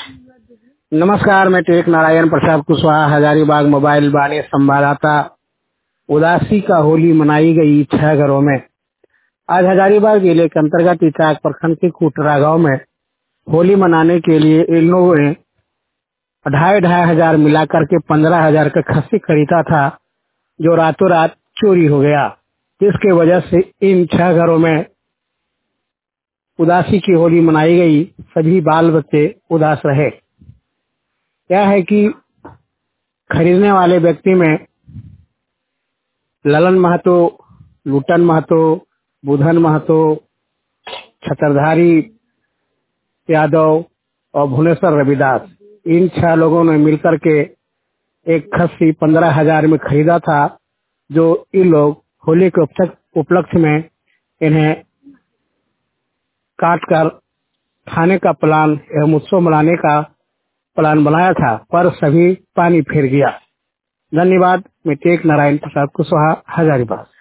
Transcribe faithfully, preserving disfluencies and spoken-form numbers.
नमस्कार, मैं टेक नारायण प्रसाद कुशवाहा, हजारीबाग मोबाइल बानी संवाददाता। उदासी का होली मनाई गई छह घरों में। आज हजारीबाग जिले के अंतर्गत इचाक प्रखंड के कुटरा गांव में होली मनाने के लिए इन लोगों ने ढाई ढाई हजार मिलाकर के पंद्रह हजार का खस्सी खरीदा था, जो रातों रात चोरी हो गया, जिसके वजह से इन छह घरों में उदासी की होली मनाई गई। सभी बाल बच्चे उदास रहे। क्या है कि खरीदने वाले व्यक्ति में ललन महतो, लुटन महतो, बुधन महतो, छत्रधारी यादव और भुवनेश्वर रविदास, इन छह लोगों ने मिलकर के एक खस्सी पंद्रह हजार में खरीदा था, जो इन लोग होली के उपलक्ष्य में इन्हें काट कर खाने का प्लान एवं उत्सव मनाने का प्लान बनाया था, पर सभी पानी फिर गया। धन्यवाद। मैं टेक नारायण प्रसाद कुशवाहा, हजारीबाग।